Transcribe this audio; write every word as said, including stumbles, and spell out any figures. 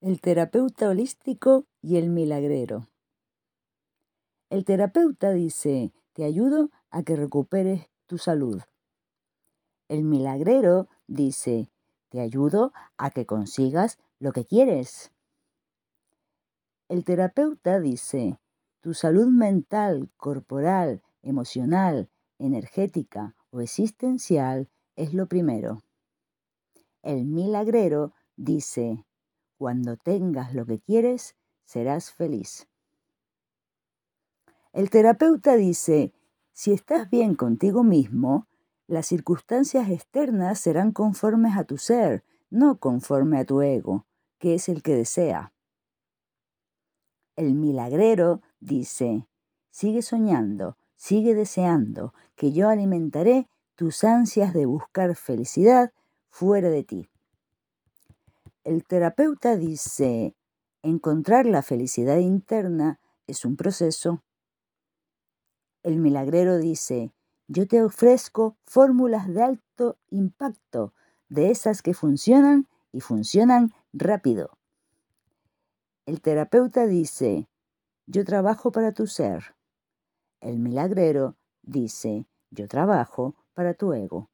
El terapeuta holístico y el milagrero. El terapeuta dice, te ayudo a que recuperes tu salud. El milagrero dice, te ayudo a que consigas lo que quieres. El terapeuta dice, tu salud mental, corporal, emocional, energética o existencial es lo primero. El milagrero dice, cuando tengas lo que quieres, serás feliz. El terapeuta dice, si estás bien contigo mismo, las circunstancias externas serán conformes a tu ser, no conforme a tu ego, que es el que desea. El milagrero dice, sigue soñando, sigue deseando, que yo alimentaré tus ansias de buscar felicidad fuera de ti. El terapeuta dice, encontrar la felicidad interna es un proceso. El milagrero dice, yo te ofrezco fórmulas de alto impacto, de esas que funcionan y funcionan rápido. El terapeuta dice, yo trabajo para tu ser. El milagrero dice, yo trabajo para tu ego.